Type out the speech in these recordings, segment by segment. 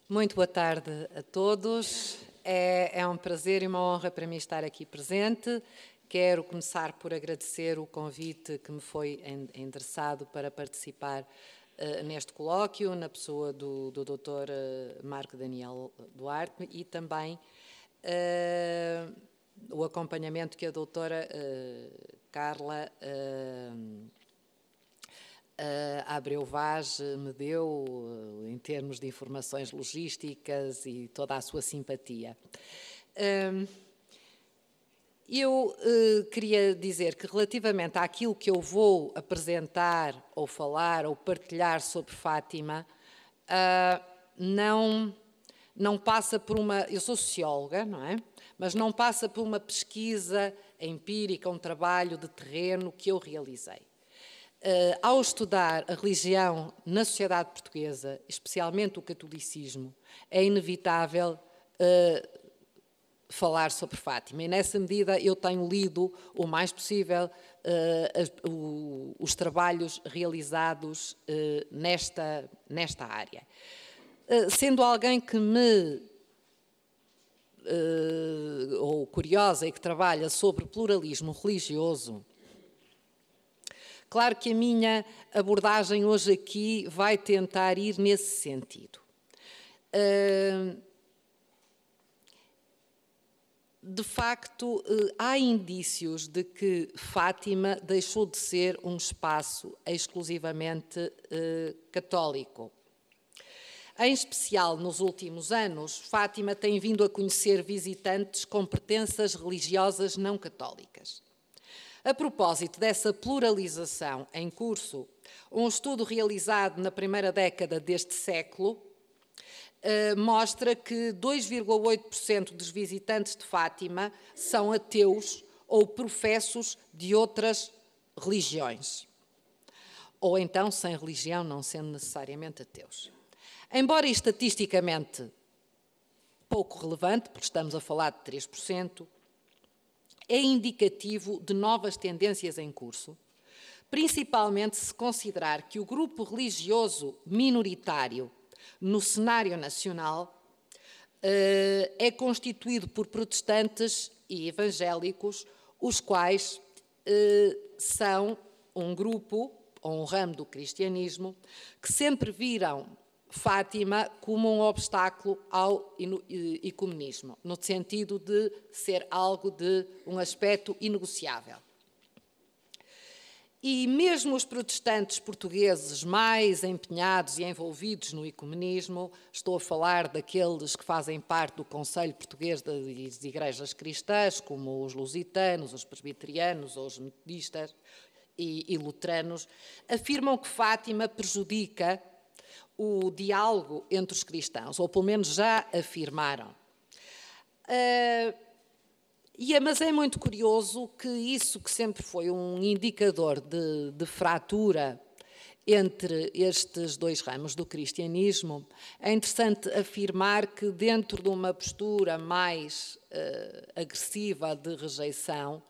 Muito boa tarde a todos. É um prazer e uma honra para mim estar aqui presente. Quero começar por agradecer o convite que me foi endereçado para participar neste colóquio, na pessoa do Dr. Marco Daniel Duarte e também o acompanhamento que a doutora Carla Abreu Vaz me deu em termos de informações logísticas e toda a sua simpatia. Eu queria dizer que relativamente àquilo que eu vou apresentar ou falar ou partilhar sobre Fátima, não passa por uma... Eu sou socióloga, não é? Mas não passa por uma pesquisa empírica, um trabalho de terreno que eu realizei. Ao estudar a religião na sociedade portuguesa, especialmente o catolicismo, é inevitável falar sobre Fátima. E nessa medida eu tenho lido o mais possível os trabalhos realizados nesta área. Sendo alguém que ou curiosa e que trabalha sobre pluralismo religioso, claro que a minha abordagem hoje aqui vai tentar ir nesse sentido. De facto, há indícios de que Fátima deixou de ser um espaço exclusivamente católico. Em especial, nos últimos anos, Fátima tem vindo a conhecer visitantes com pertenças religiosas não católicas. A propósito dessa pluralização em curso, um estudo realizado na primeira década deste século mostra que 2,8% dos visitantes de Fátima são ateus ou professos de outras religiões, ou então sem religião, não sendo necessariamente ateus. Embora estatisticamente pouco relevante, porque estamos a falar de 3%, é indicativo de novas tendências em curso, principalmente se considerar que o grupo religioso minoritário no cenário nacional é constituído por protestantes e evangélicos, os quais são um grupo, ou um ramo do cristianismo, que sempre viram Fátima como um obstáculo ao ecumenismo, no sentido de ser algo de um aspecto inegociável. E mesmo os protestantes portugueses mais empenhados e envolvidos no ecumenismo, estou a falar daqueles que fazem parte do Conselho Português das Igrejas Cristãs, como os lusitanos, os presbiterianos, ou os metodistas e luteranos, afirmam que Fátima prejudica o diálogo entre os cristãos, ou pelo menos já afirmaram. Mas é muito curioso que isso que sempre foi um indicador de fratura entre estes dois ramos do cristianismo, é interessante afirmar que dentro de uma postura mais agressiva de rejeição,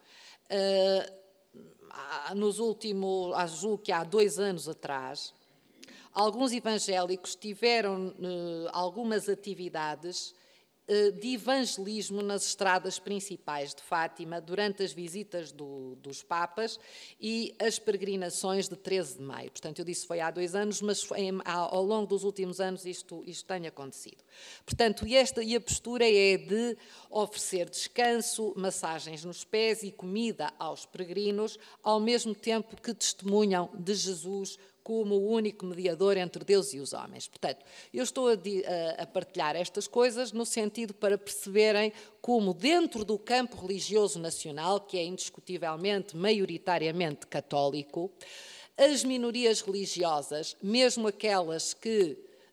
julgo que há 2 anos atrás, alguns evangélicos tiveram algumas atividades de evangelismo nas estradas principais de Fátima durante as visitas dos Papas e as peregrinações de 13 de maio. Portanto, eu disse foi há 2 anos, mas ao longo dos últimos anos isto tem acontecido. Portanto, e a postura é de oferecer descanso, massagens nos pés e comida aos peregrinos, ao mesmo tempo que testemunham de Jesus como o único mediador entre Deus e os homens. Portanto, eu estou a partilhar estas coisas no sentido para perceberem como dentro do campo religioso nacional, que é indiscutivelmente maioritariamente católico, as minorias religiosas, mesmo aquelas que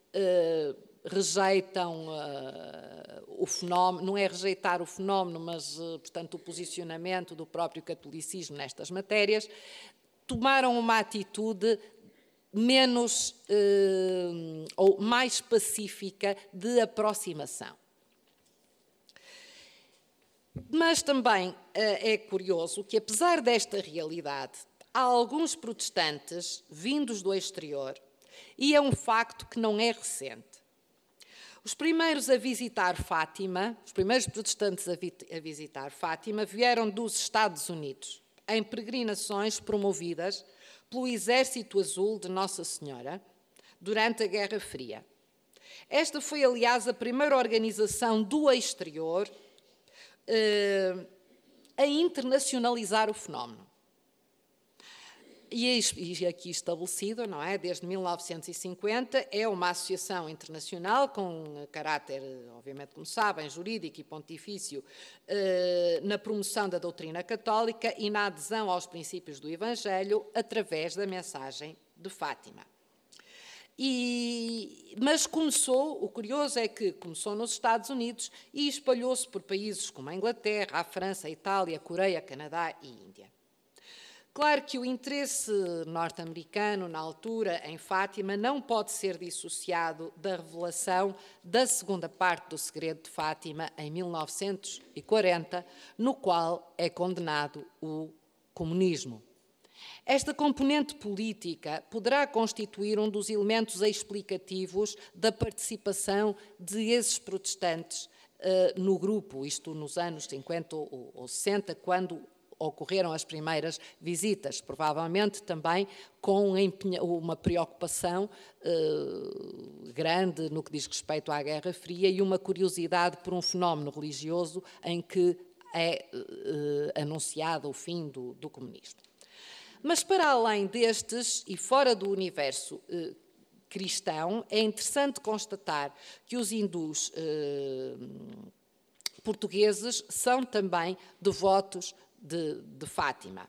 rejeitam o fenómeno, não é rejeitar o fenómeno, mas, portanto, o posicionamento do próprio catolicismo nestas matérias, tomaram uma atitude menos ou mais pacífica de aproximação. Mas também é curioso que, apesar desta realidade, há alguns protestantes vindos do exterior, e é um facto que não é recente. Os primeiros a visitar Fátima, os primeiros protestantes a visitar Fátima, vieram dos Estados Unidos, em peregrinações promovidas pelo Exército Azul de Nossa Senhora durante a Guerra Fria. Esta foi, aliás, a primeira organização do exterior a internacionalizar o fenómeno. E aqui estabelecido, não é? Desde 1950, é uma associação internacional com caráter, obviamente, como sabem, jurídico e pontifício, na promoção da doutrina católica e na adesão aos princípios do Evangelho através da mensagem de Fátima. Mas começou, o curioso é que começou nos Estados Unidos e espalhou-se por países como a Inglaterra, a França, a Itália, a Coreia, Canadá e Índia. Claro que o interesse norte-americano, na altura, em Fátima, não pode ser dissociado da revelação da segunda parte do Segredo de Fátima, em 1940, no qual é condenado o comunismo. Esta componente política poderá constituir um dos elementos explicativos da participação de esses protestantes no grupo, isto nos anos 50 ou 60, quando ocorreram as primeiras visitas, provavelmente também com uma preocupação grande no que diz respeito à Guerra Fria e uma curiosidade por um fenómeno religioso em que é anunciado o fim do comunismo. Mas para além destes e fora do universo cristão, é interessante constatar que os hindus portugueses são também devotos de Fátima.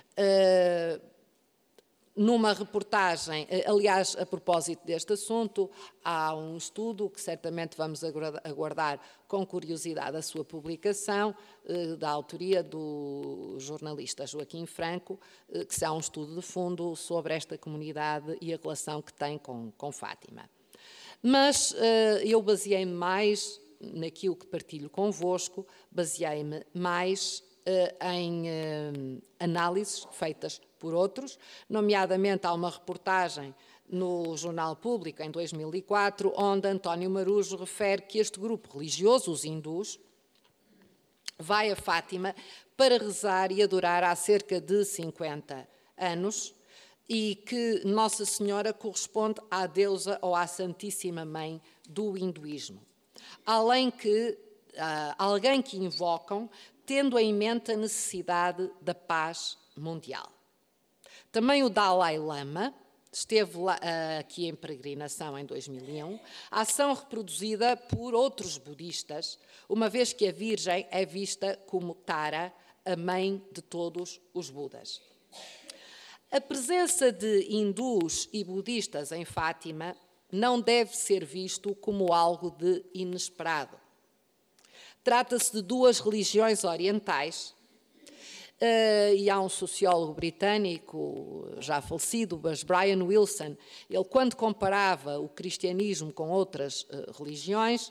Numa reportagem, aliás, a propósito deste assunto, há um estudo que certamente vamos aguardar com curiosidade a sua publicação, da autoria do jornalista Joaquim Franco, que é um estudo de fundo sobre esta comunidade e a relação que tem com Fátima. Mas eu baseei-me mais naquilo que partilho convosco, baseei-me mais em análises feitas por outros, nomeadamente há uma reportagem no Jornal Público, em 2004, onde António Marujo refere que este grupo religioso, os hindus, vai a Fátima para rezar e adorar há cerca de 50 anos e que Nossa Senhora corresponde à deusa ou à Santíssima Mãe do hinduísmo. Além que alguém que invocam, tendo em mente a necessidade da paz mundial. Também o Dalai Lama esteve aqui em peregrinação em 2001, a ação reproduzida por outros budistas, uma vez que a Virgem é vista como Tara, a mãe de todos os Budas. A presença de hindus e budistas em Fátima não deve ser visto como algo de inesperado. Trata-se de duas religiões orientais e há um sociólogo britânico já falecido, mas Brian Wilson, ele quando comparava o cristianismo com outras religiões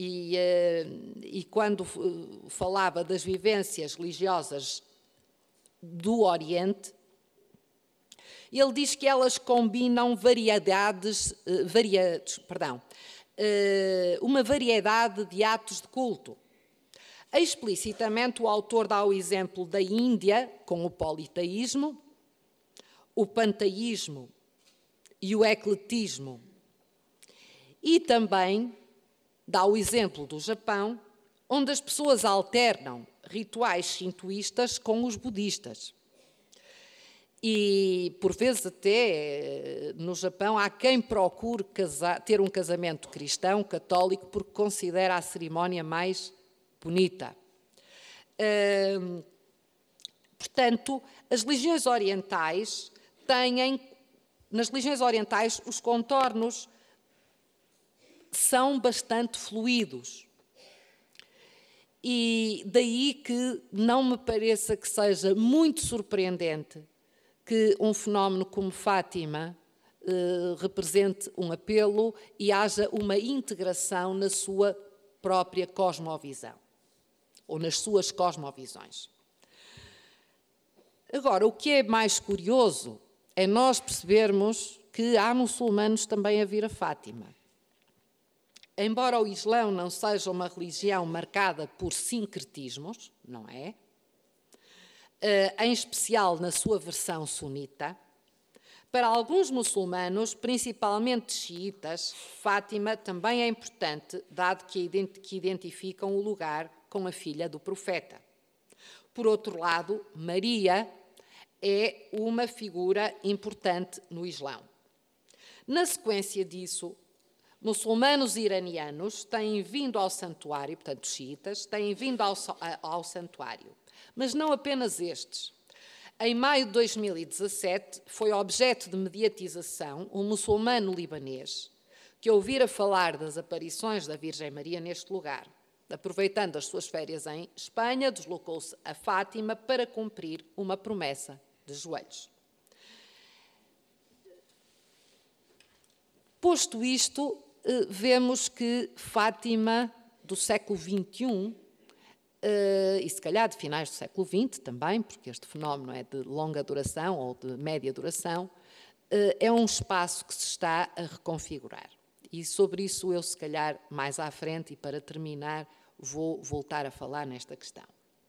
e quando falava das vivências religiosas do Oriente, ele diz que elas combinam uma variedade de atos de culto. Explicitamente, o autor dá o exemplo da Índia com o politeísmo, o panteísmo e o ecletismo. E também dá o exemplo do Japão, onde as pessoas alternam rituais shintoístas com os budistas. E, por vezes, até no Japão, há quem procure ter um casamento cristão, católico, porque considera a cerimónia mais bonita. Portanto, as religiões orientais nas religiões orientais, os contornos são bastante fluidos. E daí que não me pareça que seja muito surpreendente que um fenómeno como Fátima represente um apelo e haja uma integração na sua própria cosmovisão, ou nas suas cosmovisões. Agora, o que é mais curioso é nós percebermos que há muçulmanos também a vir a Fátima. embora o Islão não seja uma religião marcada por sincretismos, não é? Em especial na sua versão sunita, para alguns muçulmanos, principalmente xiitas, Fátima também é importante, dado que identificam o lugar com a filha do profeta. Por outro lado, Maria é uma figura importante no Islão. Na sequência disso, muçulmanos iranianos têm vindo ao santuário, portanto, xiitas, têm vindo ao santuário, mas não apenas estes. Em maio de 2017, foi objeto de mediatização um muçulmano libanês que ouvira falar das aparições da Virgem Maria neste lugar. Aproveitando as suas férias em Espanha, deslocou-se a Fátima para cumprir uma promessa de joelhos. Posto isto, vemos que Fátima, do século XXI, e se calhar de finais do século XX também, porque este fenómeno é de longa duração ou de média duração, é um espaço que se está a reconfigurar. E sobre isso eu, se calhar, mais à frente, e para terminar, vou voltar a falar nesta questão.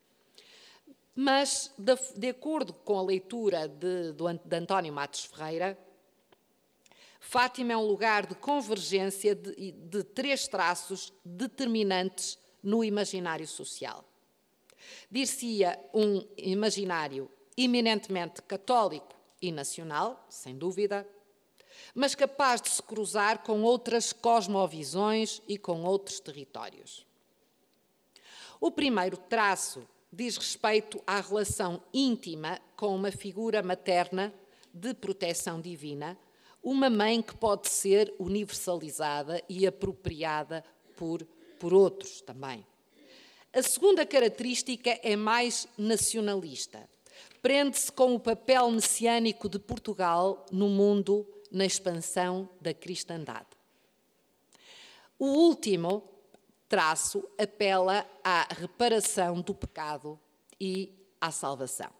Mas, de acordo com a leitura de António Matos Ferreira, Fátima é um lugar de convergência de três traços determinantes no imaginário social. Dir-se-ia um imaginário eminentemente católico e nacional, sem dúvida, mas capaz de se cruzar com outras cosmovisões e com outros territórios. O primeiro traço diz respeito à relação íntima com uma figura materna de proteção divina, uma mãe que pode ser universalizada e apropriada por outros também. A segunda característica é mais nacionalista. Prende-se com o papel messiânico de Portugal no mundo na expansão da cristandade. O último traço apela à reparação do pecado e à salvação.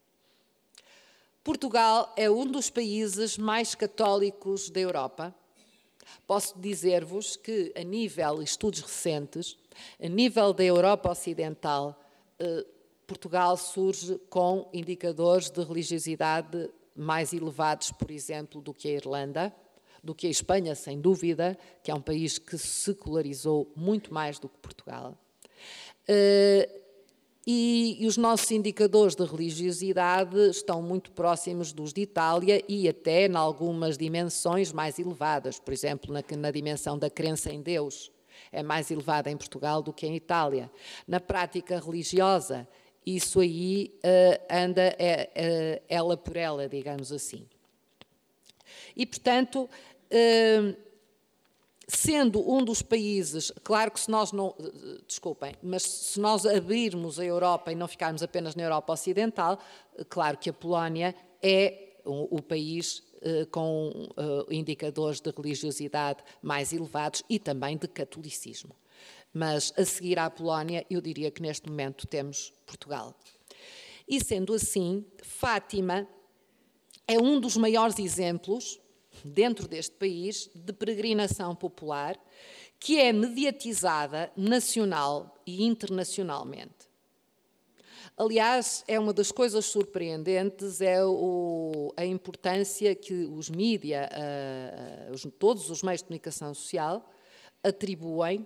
Portugal é um dos países mais católicos da Europa. Posso dizer-vos que, a nível de estudos recentes, a nível da Europa Ocidental, Portugal surge com indicadores de religiosidade mais elevados, por exemplo, do que a Irlanda, do que a Espanha, sem dúvida, que é um país que se secularizou muito mais do que Portugal. E os nossos indicadores de religiosidade estão muito próximos dos de Itália e até em algumas dimensões mais elevadas. Por exemplo, na dimensão da crença em Deus, é mais elevada em Portugal do que em Itália. Na prática religiosa, isso aí anda ela por ela, digamos assim. E, portanto, sendo um dos países, claro que se nós não, desculpem, mas se nós abrirmos a Europa e não ficarmos apenas na Europa Ocidental, claro que a Polónia é o país com indicadores de religiosidade mais elevados e também de catolicismo. Mas a seguir à Polónia, eu diria que neste momento temos Portugal. E sendo assim, Fátima é um dos maiores exemplos, dentro deste país, de peregrinação popular, que é mediatizada nacional e internacionalmente. Aliás, é uma das coisas surpreendentes, é a importância que os mídia, todos os meios de comunicação social, atribuem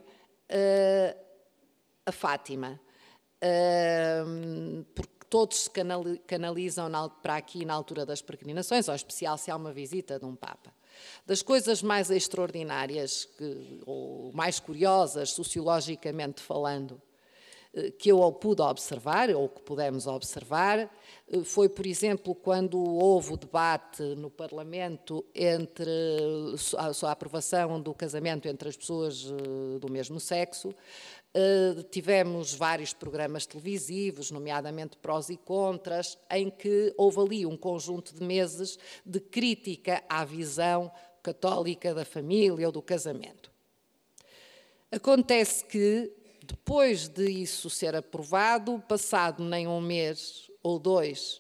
a Fátima, porque todos se canalizam para aqui na altura das peregrinações, ou em especial se há uma visita de um Papa. Das coisas mais extraordinárias, ou mais curiosas, sociologicamente falando, que eu pude observar, ou que pudemos observar, foi, por exemplo, quando houve o debate no Parlamento entre a aprovação do casamento entre as pessoas do mesmo sexo. Tivemos vários programas televisivos, nomeadamente prós e contras, em que houve ali um conjunto de meses de crítica à visão católica da família ou do casamento. Acontece que, depois de isso ser aprovado, passado nem um mês ou dois,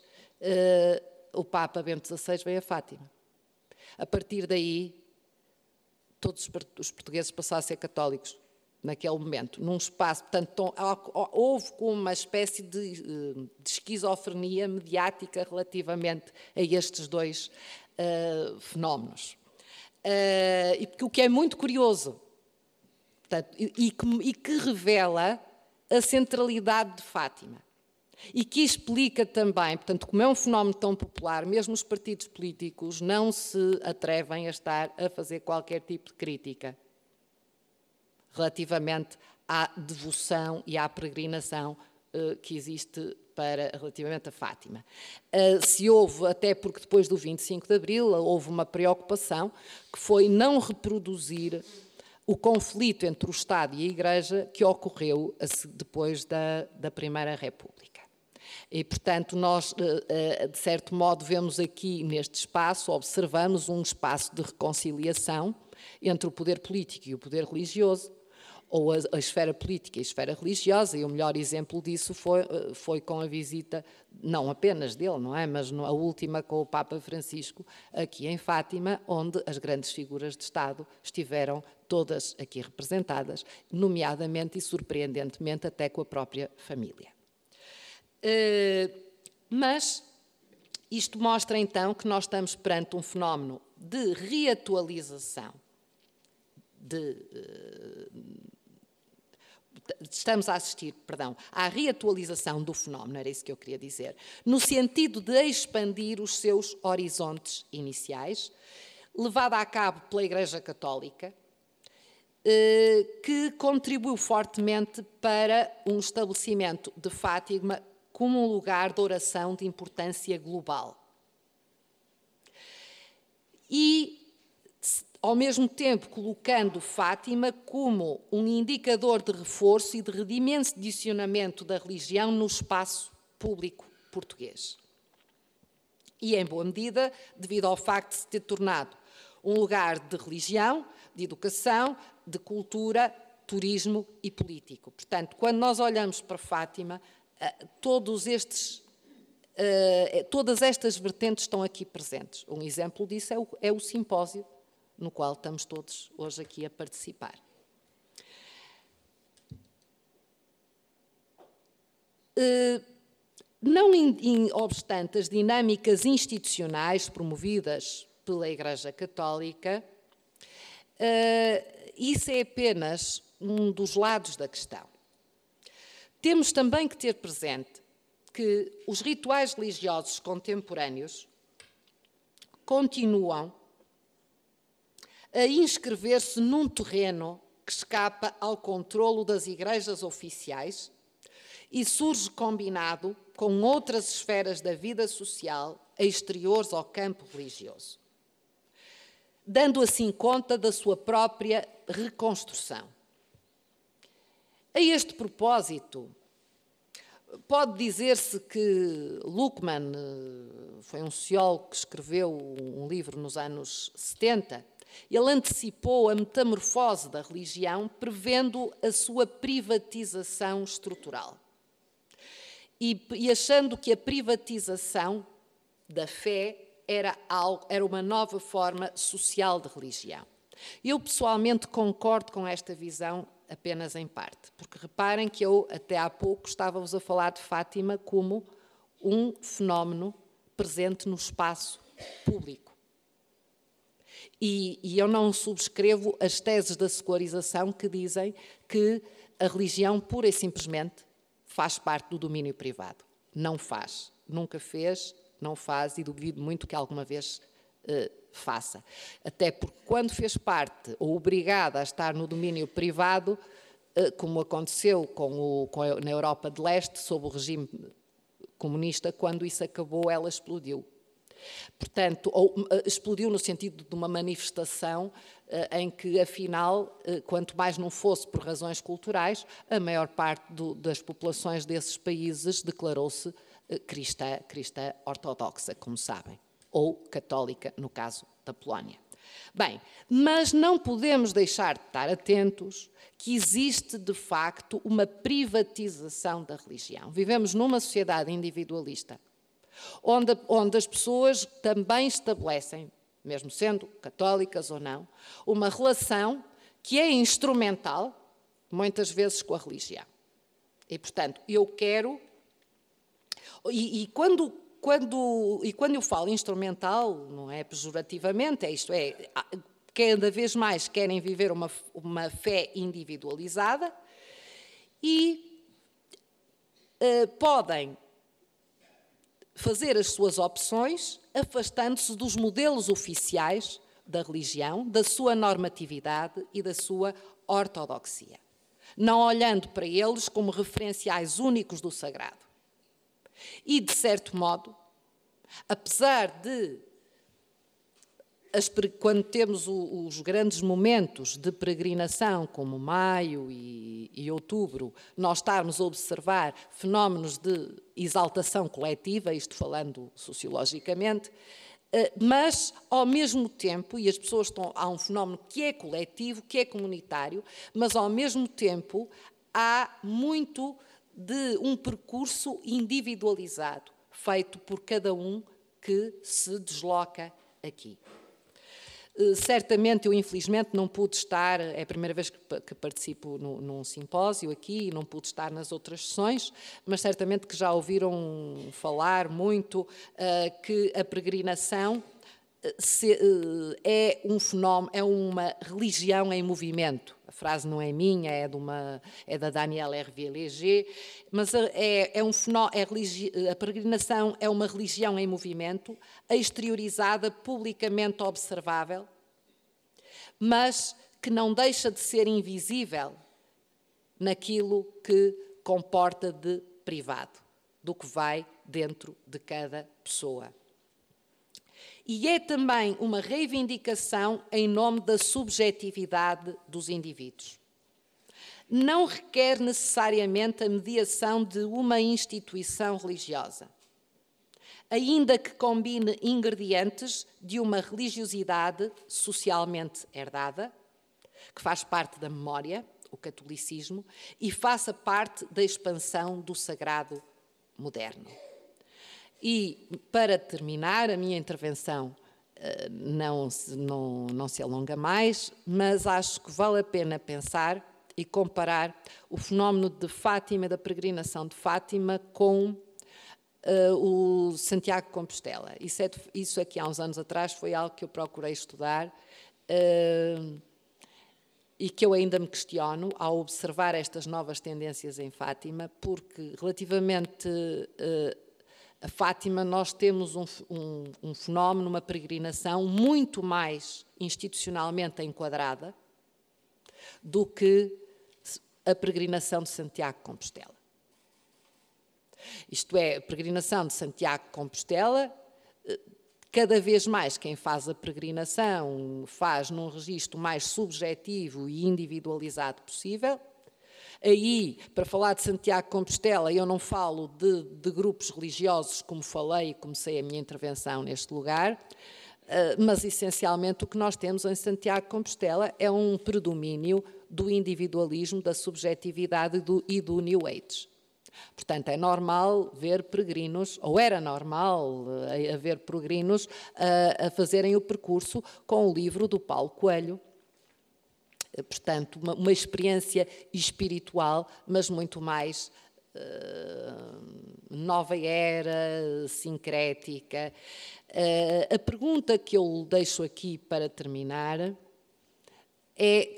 o Papa Bento XVI veio a Fátima. A partir daí, todos os portugueses passaram a ser católicos naquele momento, num espaço, portanto, houve uma espécie de esquizofrenia mediática relativamente a estes dois fenómenos. E o que é muito curioso, portanto, e que revela a centralidade de Fátima. E que explica também, portanto, como é um fenómeno tão popular, mesmo os partidos políticos não se atrevem a estar a fazer qualquer tipo de crítica relativamente à devoção e à peregrinação que existe relativamente a Fátima. Se houve, até porque depois do 25 de Abril, houve uma preocupação que foi não reproduzir o conflito entre o Estado e a Igreja que ocorreu depois da Primeira República. E, portanto, nós, de certo modo, vemos aqui neste espaço, observamos um espaço de reconciliação entre o poder político e o poder religioso, ou a esfera política e a esfera religiosa, e o melhor exemplo disso foi com a visita, não apenas dele, não é? Mas a última com o Papa Francisco, aqui em Fátima, onde as grandes figuras de Estado estiveram todas aqui representadas, nomeadamente e surpreendentemente até com a própria família. Mas isto mostra então que nós estamos perante um fenómeno de reatualização, estamos a assistir, à reatualização do fenómeno, era isso que eu queria dizer, no sentido de expandir os seus horizontes iniciais, levada a cabo pela Igreja Católica, que contribuiu fortemente para um estabelecimento de Fátima como um lugar de oração de importância global. E, ao mesmo tempo, colocando Fátima como um indicador de reforço e de redimensionamento da religião no espaço público português. E, em boa medida, devido ao facto de se ter tornado um lugar de religião, de educação, de cultura, turismo e político. Portanto, quando nós olhamos para Fátima, todas estas vertentes estão aqui presentes. Um exemplo disso é o simpósio no qual estamos todos hoje aqui a participar. Não obstante as dinâmicas institucionais promovidas pela Igreja Católica, isso é apenas um dos lados da questão. Temos também que ter presente que os rituais religiosos contemporâneos continuam a inscrever-se num terreno que escapa ao controlo das igrejas oficiais e surge combinado com outras esferas da vida social exteriores ao campo religioso, dando assim conta da sua própria reconstrução. A este propósito, pode dizer-se que Luckmann foi um sociólogo que escreveu um livro nos anos 70. Ele antecipou a metamorfose da religião, prevendo a sua privatização estrutural. E achando que a privatização da fé era uma nova forma social de religião. Eu, pessoalmente, concordo com esta visão apenas em parte, porque reparem que eu, até há pouco, estava-vos a falar de Fátima como um fenómeno presente no espaço público. E eu não subscrevo as teses da secularização que dizem que a religião, pura e simplesmente, faz parte do domínio privado. Não faz. Nunca fez, não faz e duvido muito que alguma vez faça. Até porque quando fez parte ou obrigada a estar no domínio privado, como aconteceu na Europa de Leste, sob o regime comunista, quando isso acabou, ela explodiu. Portanto, explodiu no sentido de uma manifestação em que, afinal, quanto mais não fosse por razões culturais, a maior parte das populações desses países declarou-se cristã ortodoxa, como sabem, ou católica, no caso da Polónia. Bem, mas não podemos deixar de estar atentos que existe, de facto, uma privatização da religião. Vivemos numa sociedade individualista, onde as pessoas também estabelecem mesmo sendo católicas ou não, uma relação que é instrumental, muitas vezes, com a religião. E, portanto, eu quero... E quando eu falo instrumental, não é pejorativamente, isto é, cada vez mais querem viver uma fé individualizada e podem fazer as suas opções afastando-se dos modelos oficiais da religião, da sua normatividade e da sua ortodoxia, não olhando para eles como referenciais únicos do sagrado. E, de certo modo, apesar de, quando temos os grandes momentos de peregrinação, como maio e outubro, nós estarmos a observar fenómenos de exaltação coletiva, isto falando sociologicamente, mas, ao mesmo tempo, e as pessoas há um fenómeno que é coletivo, que é comunitário, mas, ao mesmo tempo, há muito de um percurso individualizado, feito por cada um que se desloca aqui. Certamente, eu infelizmente não pude estar, é a primeira vez que participo num simpósio aqui, e não pude estar nas outras sessões, mas certamente que já ouviram falar muito que a peregrinação é um fenómeno, é uma religião em movimento. A frase não é minha, é da Danielle Hervé-Léger, mas a peregrinação é uma religião em movimento, exteriorizada, publicamente observável, mas que não deixa de ser invisível naquilo que comporta de privado, do que vai dentro de cada pessoa. E é também uma reivindicação em nome da subjetividade dos indivíduos. Não requer necessariamente a mediação de uma instituição religiosa, ainda que combine ingredientes de uma religiosidade socialmente herdada, que faz parte da memória, o catolicismo, e faça parte da expansão do sagrado moderno. E, para terminar, a minha intervenção não se alonga mais, mas acho que vale a pena pensar e comparar o fenómeno de Fátima, da peregrinação de Fátima, com o Santiago de Compostela. Isso aqui há uns anos atrás foi algo que eu procurei estudar e que eu ainda me questiono ao observar estas novas tendências em Fátima, porque relativamente a Fátima nós temos um fenómeno, uma peregrinação muito mais institucionalmente enquadrada do que a peregrinação de Santiago de Compostela. Isto é, a peregrinação de Santiago de Compostela, cada vez mais quem faz a peregrinação faz num registro mais subjetivo e individualizado possível. Aí, para falar de Santiago de Compostela, eu não falo de grupos religiosos, como falei e comecei a minha intervenção neste lugar, mas essencialmente o que nós temos em Santiago de Compostela é um predomínio do individualismo, da subjetividade e do New Age. Portanto, é normal ver peregrinos, ou era normal haver peregrinos a fazerem o percurso com o livro do Paulo Coelho. Portanto, uma experiência espiritual, mas muito mais nova era, sincrética. A pergunta que eu deixo aqui para terminar é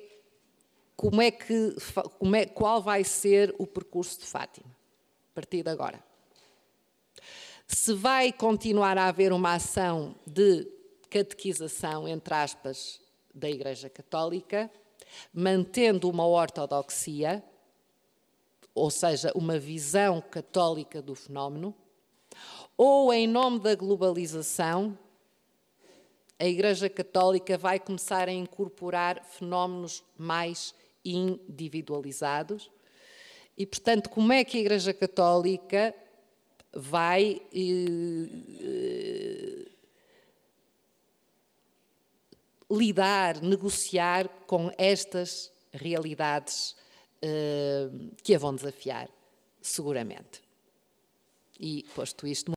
qual vai ser o percurso de Fátima, a partir de agora. Se vai continuar a haver uma ação de catequização, entre aspas, da Igreja Católica, mantendo uma ortodoxia, ou seja, uma visão católica do fenómeno, ou em nome da globalização, a Igreja Católica vai começar a incorporar fenómenos mais individualizados e, portanto, como é que a Igreja Católica vai lidar, negociar com estas realidades que a vão desafiar, seguramente. E, posto isto,